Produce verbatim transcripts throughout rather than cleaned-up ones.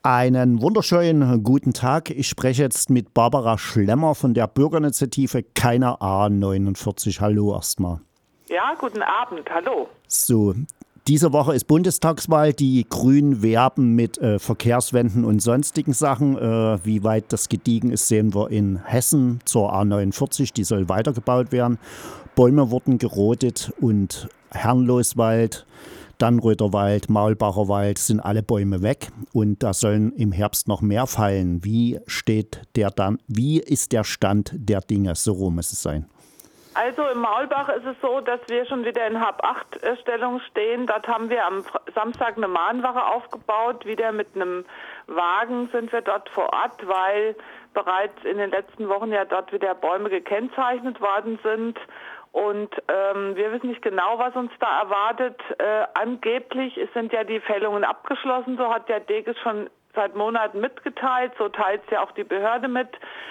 Einen wunderschönen guten Tag. Ich spreche jetzt mit Barbara Schlemmer von der Bürgerinitiative Keiner A neunundvierzig. Hallo erstmal. Ja, guten Abend. Hallo. So, diese Woche ist Bundestagswahl. Die Grünen werben mit äh, Verkehrswenden und sonstigen Sachen. Äh, wie weit das gediegen ist, sehen wir in Hessen zur A neunundvierzig. Die soll weitergebaut werden. Bäume wurden gerodet und Herrenloswald, Dannröder Wald, Maulbacher Wald sind alle Bäume weg und da sollen im Herbst noch mehr fallen. Wie steht der dann, wie ist der Stand der Dinge? So rum muss es sein. Also im Maulbach ist es so, dass wir schon wieder in Hab-acht-Stellung stehen. Dort haben wir am Samstag eine Mahnwache aufgebaut. Wieder mit einem Wagen sind wir dort vor Ort, weil bereits in den letzten Wochen ja dort wieder Bäume gekennzeichnet worden sind. Und ähm, wir wissen nicht genau, was uns da erwartet. Äh, angeblich sind ja die Fällungen abgeschlossen, so hat der Deges schon seit Monaten mitgeteilt, so teilt es ja auch die Behörde mit.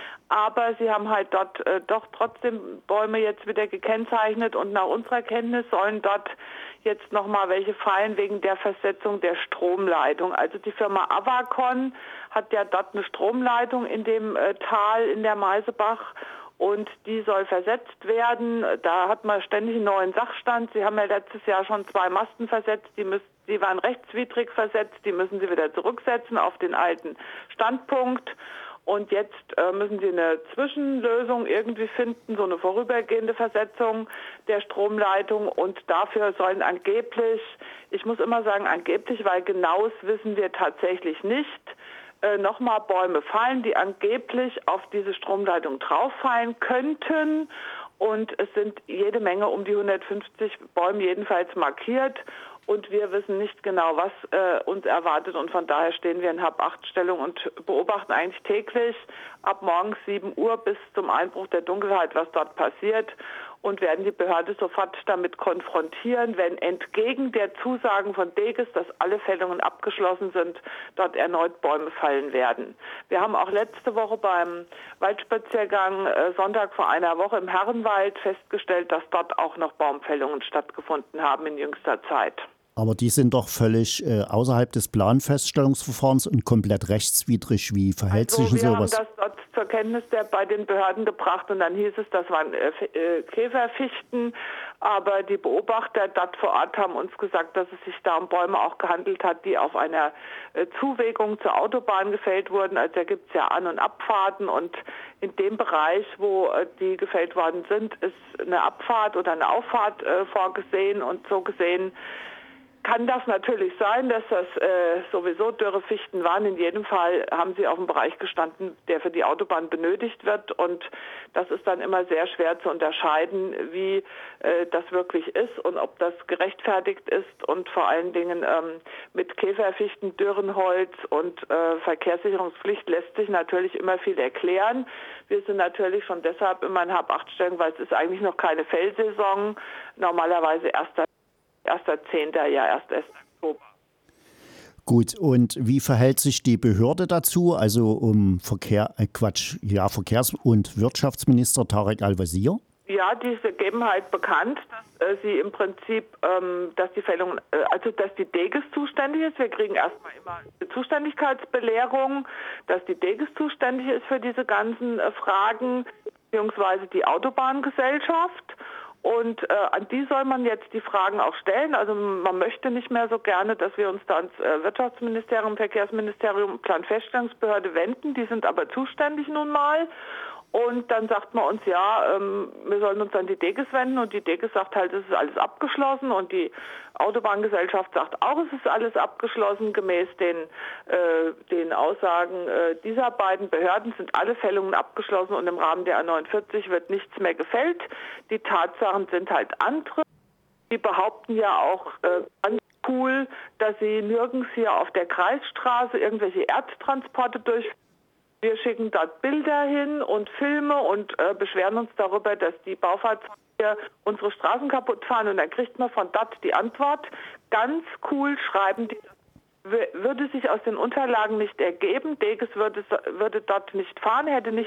Aber sie haben halt dort äh, doch trotzdem Bäume jetzt wieder gekennzeichnet und nach unserer Kenntnis sollen dort jetzt nochmal welche fallen wegen der Versetzung der Stromleitung. Also die Firma Avacon hat ja dort eine Stromleitung in dem äh, Tal in der Meisebach. Und die soll versetzt werden. Da hat man ständig einen neuen Sachstand. Sie haben ja letztes Jahr schon zwei Masten versetzt. Die, müssen, die waren rechtswidrig versetzt. Die müssen sie wieder zurücksetzen auf den alten Standpunkt. Und jetzt äh, müssen sie eine Zwischenlösung irgendwie finden, so eine vorübergehende Versetzung der Stromleitung. Und dafür sollen angeblich, ich muss immer sagen angeblich, weil genaues wissen wir tatsächlich nicht, Äh, nochmal Bäume fallen, die angeblich auf diese Stromleitung drauffallen könnten. Und es sind jede Menge, um die hundertfünfzig Bäume jedenfalls markiert. Und wir wissen nicht genau, was äh, uns erwartet. Und von daher stehen wir in Hab-acht-Stellung und beobachten eigentlich täglich ab morgens sieben Uhr bis zum Einbruch der Dunkelheit, was dort passiert. Und werden die Behörde sofort damit konfrontieren, wenn entgegen der Zusagen von Deges, dass alle Fällungen abgeschlossen sind, dort erneut Bäume fallen werden. Wir haben auch letzte Woche beim Waldspaziergang äh, Sonntag vor einer Woche im Herrenwald festgestellt, dass dort auch noch Baumfällungen stattgefunden haben in jüngster Zeit. Aber die sind doch völlig äh, außerhalb des Planfeststellungsverfahrens und komplett rechtswidrig. Wie verhält also sich denn sowas? Wir haben das dort zur Kenntnis der bei den Behörden gebracht und dann hieß es, das waren äh, äh, Käferfichten. Aber die Beobachter dort vor Ort haben uns gesagt, dass es sich da um Bäume auch gehandelt hat, die auf einer äh, Zuwegung zur Autobahn gefällt wurden. Also da gibt es ja An- und Abfahrten und in dem Bereich, wo äh, die gefällt worden sind, ist eine Abfahrt oder eine Auffahrt äh, vorgesehen und so gesehen kann das natürlich sein, dass das äh, sowieso dürre Fichten waren. In jedem Fall haben sie auf dem Bereich gestanden, der für die Autobahn benötigt wird. Und das ist dann immer sehr schwer zu unterscheiden, wie äh, das wirklich ist und ob das gerechtfertigt ist. Und vor allen Dingen ähm, mit Käferfichten, Dürrenholz und äh, Verkehrssicherungspflicht lässt sich natürlich immer viel erklären. Wir sind natürlich schon deshalb immer in Hab-acht-Stellung, weil es ist eigentlich noch keine Fellsaison. Normalerweise erst erster Zehnter, ja, erst erst Oktober. Gut, und wie verhält sich die Behörde dazu? Also um Verkehr, äh Quatsch, ja, Verkehrs- und Wirtschaftsminister Tarek Al-Wazir? Ja, diese geben halt bekannt, dass äh, sie im Prinzip, ähm, dass die Fällung, äh, also dass die Deges zuständig ist. Wir kriegen erstmal immer eine Zuständigkeitsbelehrung, dass die Deges zuständig ist für diese ganzen äh, Fragen, beziehungsweise die Autobahngesellschaft. Und äh, an die soll man jetzt die Fragen auch stellen. Also man möchte nicht mehr so gerne, dass wir uns da ans äh, Wirtschaftsministerium, Verkehrsministerium, Planfeststellungsbehörde wenden. Die sind aber zuständig nun mal. Und dann sagt man uns, ja, ähm, wir sollen uns an die Deges wenden und die Deges sagt halt, es ist alles abgeschlossen und die Autobahngesellschaft sagt auch, es ist alles abgeschlossen. Gemäß den, äh, den Aussagen äh, dieser beiden Behörden sind alle Fällungen abgeschlossen und im Rahmen der A neunundvierzig wird nichts mehr gefällt. Die Tatsachen sind halt andere. Die behaupten ja auch äh, ganz cool, dass sie nirgends hier auf der Kreisstraße irgendwelche Erdtransporte durchführen. Wir schicken dort Bilder hin und Filme und äh, beschweren uns darüber, dass die Baufahrzeuge unsere Straßen kaputt fahren. Und dann kriegt man von dort die Antwort. Ganz cool schreiben die, würde sich aus den Unterlagen nicht ergeben. Deges würde, würde dort nicht fahren, hätte nicht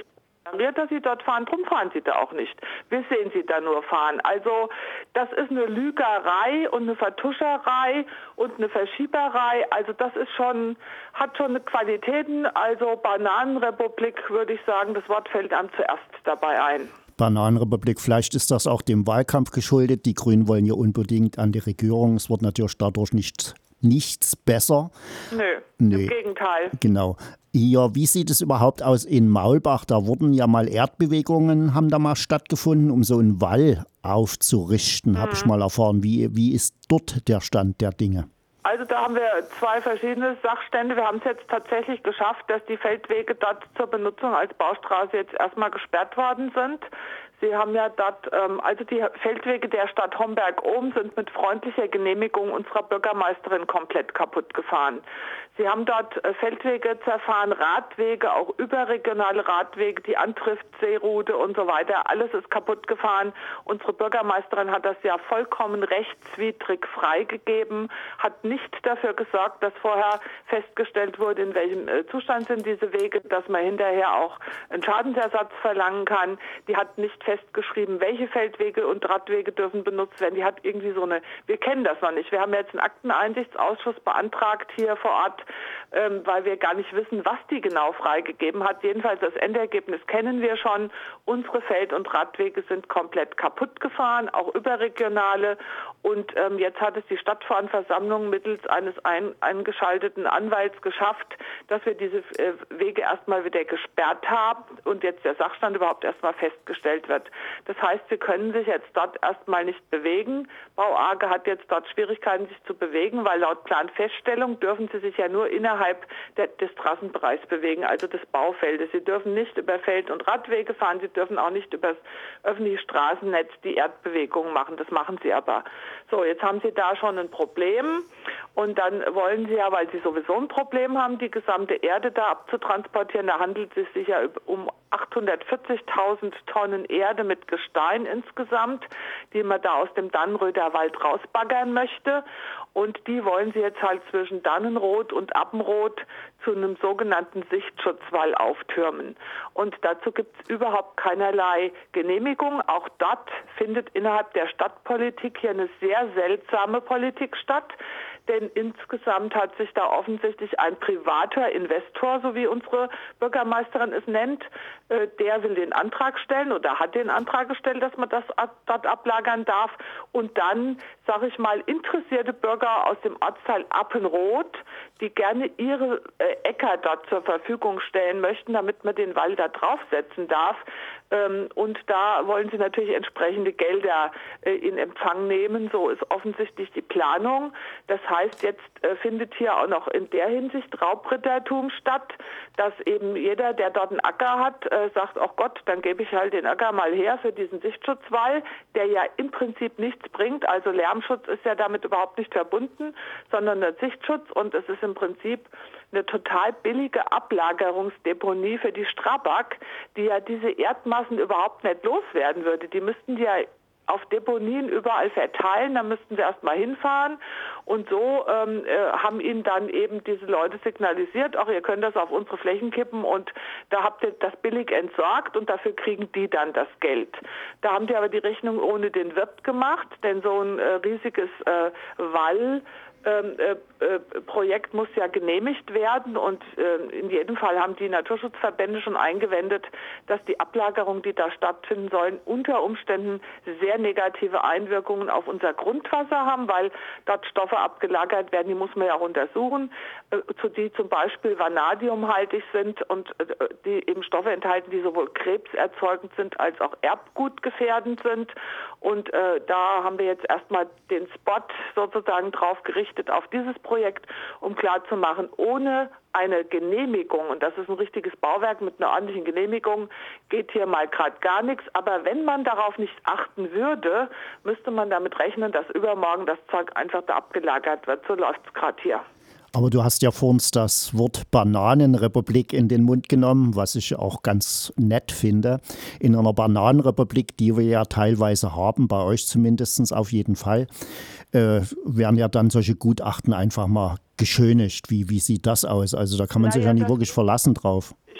dass Sie dort fahren, drum fahren Sie da auch nicht. Wir sehen Sie da nur fahren. Also das ist eine Lügerei und eine Vertuscherei und eine Verschieberei. Also das ist schon, hat schon eine Qualitäten. Also Bananenrepublik, würde ich sagen, das Wort fällt einem zuerst dabei ein. Bananenrepublik, vielleicht ist das auch dem Wahlkampf geschuldet. Die Grünen wollen ja unbedingt an die Regierung. Es wird natürlich dadurch nicht, nichts besser. Nö, Nö, im Gegenteil. Genau. Ja, wie sieht es überhaupt aus in Maulbach? Da wurden ja mal Erdbewegungen, haben da mal stattgefunden, um so einen Wall aufzurichten, mhm. habe ich mal erfahren. Wie, wie ist dort der Stand der Dinge? Also da haben wir zwei verschiedene Sachstände. Wir haben es jetzt tatsächlich geschafft, dass die Feldwege dort zur Benutzung als Baustraße jetzt erstmal gesperrt worden sind. Sie haben ja dort, ähm, also die Feldwege der Stadt Homberg-Ohm sind mit freundlicher Genehmigung unserer Bürgermeisterin komplett kaputt gefahren. Sie haben dort äh, Feldwege zerfahren, Radwege, auch überregionale Radwege, die Antrift-Seeroute und so weiter. Alles ist kaputt gefahren. Unsere Bürgermeisterin hat das ja vollkommen rechtswidrig freigegeben, hat nicht dafür gesorgt, dass vorher festgestellt wurde, in welchem äh, Zustand sind diese Wege, dass man hinterher auch einen Schadensersatz verlangen kann. Die hat nicht festgeschrieben, welche Feldwege und Radwege dürfen benutzt werden. Die hat irgendwie so eine, wir kennen das noch nicht. Wir haben jetzt einen Akteneinsichtsausschuss beantragt hier vor Ort, ähm, weil wir gar nicht wissen, was die genau freigegeben hat. Jedenfalls das Endergebnis kennen wir schon. Unsere Feld- und Radwege sind komplett kaputt gefahren, auch überregionale. Und ähm, jetzt hat es die Stadtversammlung mittels eines ein, eingeschalteten Anwalts geschafft, dass wir diese äh, Wege erstmal wieder gesperrt haben und jetzt der Sachstand überhaupt erstmal festgestellt wird. Das heißt, sie können sich jetzt dort erstmal nicht bewegen. Bau A G hat jetzt dort Schwierigkeiten, sich zu bewegen, weil laut Planfeststellung dürfen sie sich ja nur innerhalb der, des Straßenbereichs bewegen, also des Baufeldes. Sie dürfen nicht über Feld- und Radwege fahren, sie dürfen auch nicht über das öffentliche Straßennetz die Erdbewegungen machen. Das machen sie aber. So, jetzt haben sie da schon ein Problem und dann wollen sie ja, weil sie sowieso ein Problem haben, die gesamte Erde da abzutransportieren. Da handelt es sich ja um achthundertvierzigtausend Tonnen Erde mit Gestein insgesamt, die man da aus dem Dannenröder Wald rausbaggern möchte. Und die wollen sie jetzt halt zwischen Dannenroth und Appenroth zu einem sogenannten Sichtschutzwall auftürmen. Und dazu gibt es überhaupt keinerlei Genehmigung. Auch dort findet innerhalb der Stadtpolitik hier eine sehr seltsame Politik statt. Denn insgesamt hat sich da offensichtlich ein privater Investor, so wie unsere Bürgermeisterin es nennt, äh, der will den Antrag stellen oder hat den Antrag gestellt, dass man das ab, dort ablagern darf. Und dann, sage ich mal, interessierte Bürger aus dem Ortsteil Appenroth, die gerne ihre äh, Äcker dort zur Verfügung stellen möchten, damit man den Wall da draufsetzen darf. Ähm, und da wollen sie natürlich entsprechende Gelder äh, in Empfang nehmen. So ist offensichtlich die Planung. Das heißt, jetzt äh, findet hier auch noch in der Hinsicht Raubrittertum statt, dass eben jeder, der dort einen Acker hat, äh, sagt, oh Gott, dann gebe ich halt den Acker mal her für diesen Sichtschutzwall, der ja im Prinzip nichts bringt. Also Lärmschutz ist ja damit überhaupt nicht verbunden, sondern der Sichtschutz, und es ist im Prinzip eine total billige Ablagerungsdeponie für die Strabag, die ja diese Erdmassen überhaupt nicht loswerden würde. Die müssten die ja auf Deponien überall verteilen, da müssten sie erst mal hinfahren und so ähm, äh, haben ihnen dann eben diese Leute signalisiert, auch ihr könnt das auf unsere Flächen kippen und da habt ihr das billig entsorgt und dafür kriegen die dann das Geld. Da haben die aber die Rechnung ohne den Wirt gemacht, denn so ein äh, riesiges äh, Wall Ähm, äh, äh, Projekt muss ja genehmigt werden und äh, in jedem Fall haben die Naturschutzverbände schon eingewendet, dass die Ablagerungen, die da stattfinden sollen, unter Umständen sehr negative Einwirkungen auf unser Grundwasser haben, weil dort Stoffe abgelagert werden, die muss man ja auch untersuchen, äh, zu die zum Beispiel vanadiumhaltig sind und äh, die eben Stoffe enthalten, die sowohl krebserzeugend sind als auch erbgutgefährdend sind. Und äh, da haben wir jetzt erstmal den Spot sozusagen drauf gerichtet, auf dieses Projekt, um klarzumachen, ohne eine Genehmigung, und das ist ein richtiges Bauwerk mit einer ordentlichen Genehmigung, geht hier mal gerade gar nichts. Aber wenn man darauf nicht achten würde, müsste man damit rechnen, dass übermorgen das Zeug einfach da abgelagert wird. So läuft es gerade hier. Aber du hast ja vor uns das Wort Bananenrepublik in den Mund genommen, was ich auch ganz nett finde. In einer Bananenrepublik, die wir ja teilweise haben, bei euch zumindest auf jeden Fall, äh, werden ja dann solche Gutachten einfach mal geschönigt. Wie, wie sieht das aus? Also da kann man naja, sich ja nicht wirklich verlassen drauf. Ich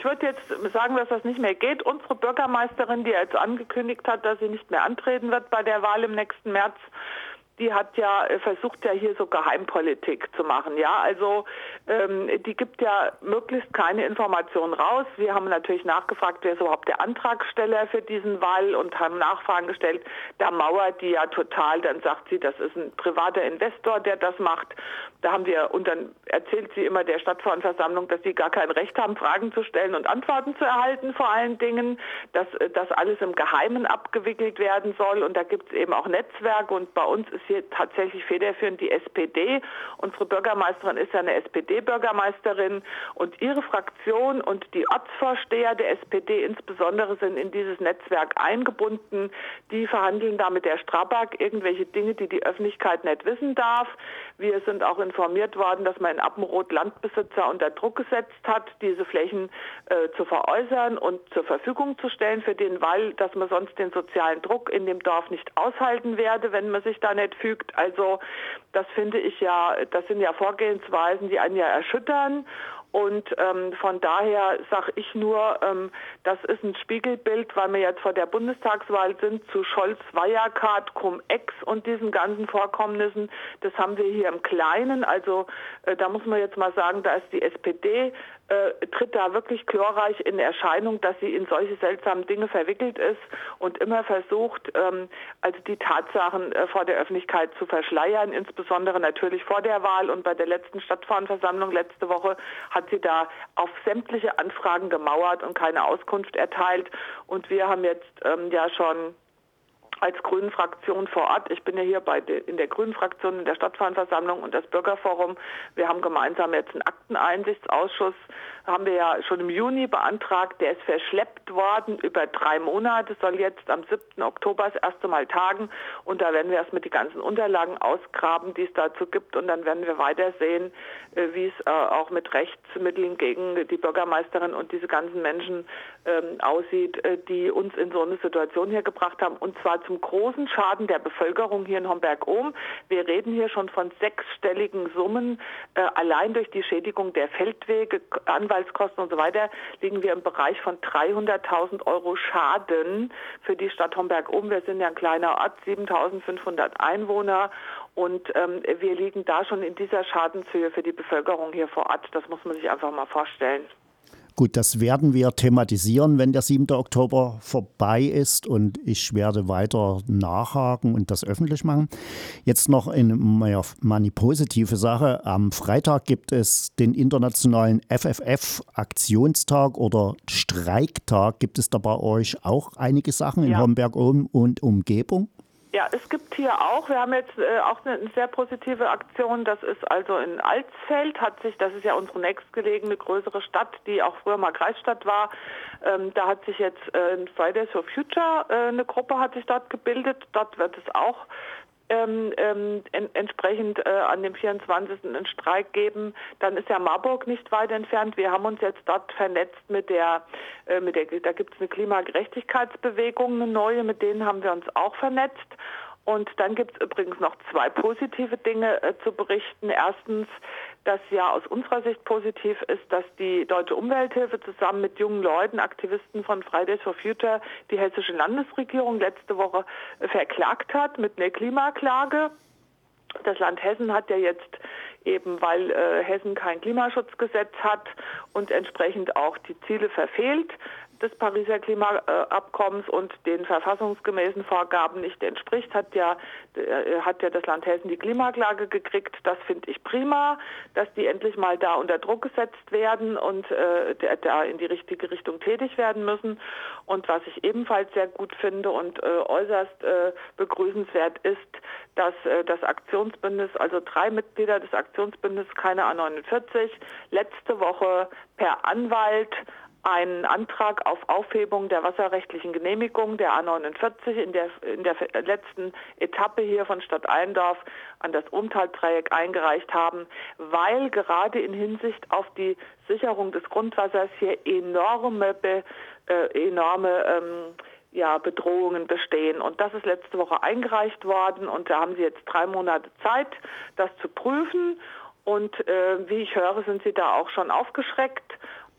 ich würde jetzt sagen, dass das nicht mehr geht. Unsere Bürgermeisterin, die jetzt angekündigt hat, dass sie nicht mehr antreten wird bei der Wahl im nächsten März, die hat ja versucht, ja hier so Geheimpolitik zu machen. Ja, also ähm, die gibt ja möglichst keine Informationen raus. Wir haben natürlich nachgefragt, wer ist überhaupt der Antragsteller für diesen Wahl und haben Nachfragen gestellt. Da mauert die ja total. Dann sagt sie, das ist ein privater Investor, der das macht. Da haben wir, und dann erzählt sie immer der Stadtverordnetenversammlung, dass sie gar kein Recht haben, Fragen zu stellen und Antworten zu erhalten vor allen Dingen, dass das alles im Geheimen abgewickelt werden soll. Und da gibt es eben auch Netzwerke und bei uns ist hier tatsächlich federführend die S P D. Unsere Bürgermeisterin ist ja eine S P D-Bürgermeisterin und ihre Fraktion und die Ortsvorsteher der S P D insbesondere sind in dieses Netzwerk eingebunden. Die verhandeln da mit der Strabag irgendwelche Dinge, die die Öffentlichkeit nicht wissen darf. Wir sind auch informiert worden, dass man in Appenroth Landbesitzer unter Druck gesetzt hat, diese Flächen äh, zu veräußern und zur Verfügung zu stellen für den Wall, dass man sonst den sozialen Druck in dem Dorf nicht aushalten werde, wenn man sich da nicht fügt. Also das finde ich ja, das sind ja Vorgehensweisen, die einen ja erschüttern. Und ähm, von daher sage ich nur, ähm, das ist ein Spiegelbild, weil wir jetzt vor der Bundestagswahl sind, zu Scholz, Wirecard, Cum-Ex und diesen ganzen Vorkommnissen. Das haben wir hier im Kleinen. Also äh, da muss man jetzt mal sagen, da ist die S P D, äh, tritt da wirklich glorreich in Erscheinung, dass sie in solche seltsamen Dinge verwickelt ist und immer versucht, ähm, also die Tatsachen äh, vor der Öffentlichkeit zu verschleiern, insbesondere natürlich vor der Wahl. Und bei der letzten Stadtverordnetenversammlung letzte Woche hat sie da auf sämtliche Anfragen gemauert und keine Auskunft erteilt. Und wir haben jetzt ähm, ja schon als Grünen-Fraktion vor Ort, ich bin ja hier bei de, in der Grünen-Fraktion in der Stadtverordnetenversammlung und das Bürgerforum, wir haben gemeinsam jetzt einen Akteneinsichtsausschuss, haben wir ja schon im Juni beantragt, der ist verschleppt worden über drei Monate, soll jetzt am siebten Oktober das erste Mal tagen und da werden wir erstmal die ganzen Unterlagen ausgraben, die es dazu gibt und dann werden wir weitersehen, wie es auch mit Rechtsmitteln gegen die Bürgermeisterin und diese ganzen Menschen ähm, aussieht, die uns in so eine Situation hier gebracht haben und zwar zum großen Schaden der Bevölkerung hier in Homberg-Ohm. Wir reden hier schon von sechsstelligen Summen. Äh, allein durch die Schädigung der Feldwege, Anwaltskosten und so weiter, liegen wir im Bereich von dreihunderttausend Euro Schaden für die Stadt Homberg-Ohm. Wir sind ja ein kleiner Ort, siebentausendfünfhundert Einwohner. Und ähm, wir liegen da schon in dieser Schadenshöhe für die Bevölkerung hier vor Ort. Das muss man sich einfach mal vorstellen. Gut, das werden wir thematisieren, wenn der siebte Oktober vorbei ist und ich werde weiter nachhaken und das öffentlich machen. Jetzt noch eine, mal eine positive Sache. Am Freitag gibt es den internationalen F F F-Aktionstag oder Streiktag. Gibt es da bei euch auch einige Sachen in ja. Homberg-Ohm und Umgebung? Ja, es gibt hier auch, wir haben jetzt äh, auch eine, eine sehr positive Aktion, das ist also in Alsfeld, hat sich, das ist ja unsere nächstgelegene größere Stadt, die auch früher mal Kreisstadt war, ähm, da hat sich jetzt äh, Fridays for Future, äh, eine Gruppe hat sich dort gebildet, dort wird es auch Ähm, ähm, en, entsprechend äh, an dem vierundzwanzigsten einen Streik geben. Dann ist ja Marburg nicht weit entfernt. Wir haben uns jetzt dort vernetzt mit der, äh, mit der da gibt es eine Klimagerechtigkeitsbewegung, eine neue, mit denen haben wir uns auch vernetzt. Und dann gibt es übrigens noch zwei positive Dinge äh, zu berichten. Erstens, dass ja aus unserer Sicht positiv ist, dass die Deutsche Umwelthilfe zusammen mit jungen Leuten, Aktivisten von Fridays for Future, die hessische Landesregierung letzte Woche äh, verklagt hat mit einer Klimaklage. Das Land Hessen hat ja jetzt eben, weil äh, Hessen kein Klimaschutzgesetz hat und entsprechend auch die Ziele verfehlt des Pariser Klimaabkommens und den verfassungsgemäßen Vorgaben nicht entspricht, hat ja, äh, hat ja das Land Hessen die Klimaklage gekriegt. Das finde ich prima, dass die endlich mal da unter Druck gesetzt werden und äh, da in die richtige Richtung tätig werden müssen. Und was ich ebenfalls sehr gut finde und äh, äußerst äh, begrüßenswert ist, dass äh, das Aktionsbündnis, also drei Mitglieder des Aktionsbündnisses Keine A neunundvierzig, letzte Woche per Anwalt einen Antrag auf Aufhebung der wasserrechtlichen Genehmigung der A neunundvierzig in der, in der letzten Etappe hier von Stadt Allendorf an das Umtaldreieck eingereicht haben, weil gerade in Hinsicht auf die Sicherung des Grundwassers hier enorme, äh, enorme ähm, ja, Bedrohungen bestehen. Und das ist letzte Woche eingereicht worden und da haben sie jetzt drei Monate Zeit, das zu prüfen. Und äh, wie ich höre, sind sie da auch schon aufgeschreckt.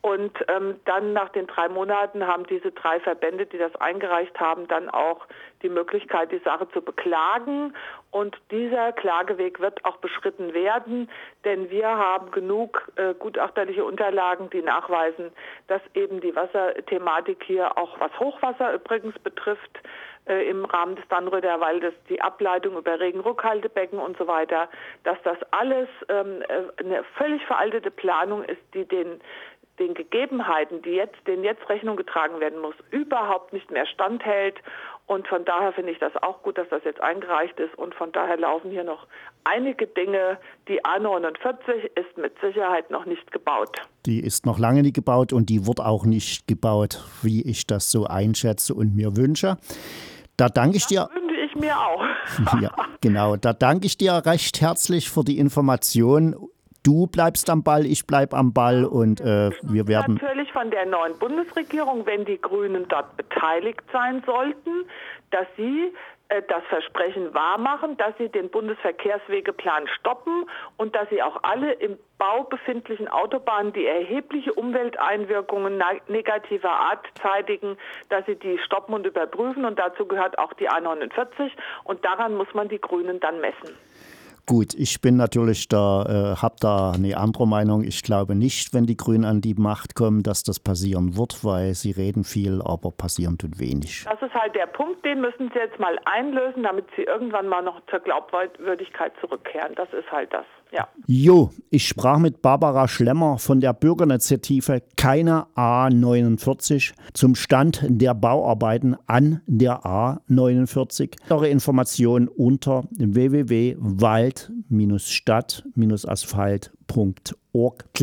Und ähm, dann nach den drei Monaten haben diese drei Verbände, die das eingereicht haben, dann auch die Möglichkeit, die Sache zu beklagen. Und dieser Klageweg wird auch beschritten werden, denn wir haben genug äh, gutachterliche Unterlagen, die nachweisen, dass eben die Wasserthematik hier, auch was Hochwasser übrigens betrifft, äh, im Rahmen des Dannröder Waldes, die Ableitung über Regenrückhaltebecken und so weiter, dass das alles ähm, eine völlig veraltete Planung ist, die den den Gegebenheiten, die jetzt, denen jetzt Rechnung getragen werden muss, überhaupt nicht mehr standhält. Und von daher finde ich das auch gut, dass das jetzt eingereicht ist. Und von daher laufen hier noch einige Dinge. Die A neunundvierzig ist mit Sicherheit noch nicht gebaut. Die ist noch lange nicht gebaut und die wird auch nicht gebaut, wie ich das so einschätze und mir wünsche. Da danke ich dir. Das wünsche ich mir auch. Ja, genau. Da danke ich dir recht herzlich für die Information. Du bleibst am Ball, ich bleib am Ball und äh, wir werden... Natürlich von der neuen Bundesregierung, wenn die Grünen dort beteiligt sein sollten, dass sie äh, das Versprechen wahrmachen, dass sie den Bundesverkehrswegeplan stoppen und dass sie auch alle im Bau befindlichen Autobahnen, die erhebliche Umwelteinwirkungen negativer Art zeitigen, dass sie die stoppen und überprüfen. Und dazu gehört auch die A neunundvierzig. Und daran muss man die Grünen dann messen. Gut, ich bin natürlich da, äh, habe da eine andere Meinung. Ich glaube nicht, wenn die Grünen an die Macht kommen, dass das passieren wird, weil sie reden viel, aber passieren tut wenig. Das ist halt der Punkt, den müssen sie jetzt mal einlösen, damit sie irgendwann mal noch zur Glaubwürdigkeit zurückkehren. Das ist halt das, ja. Jo, ich sprach mit Barbara Schlemmer von der Bürgerinitiative Keine A neunundvierzig zum Stand der Bauarbeiten an der A neunundvierzig. Eure Informationen unter w w w punkt wald Stadt Asphalt Punkt org.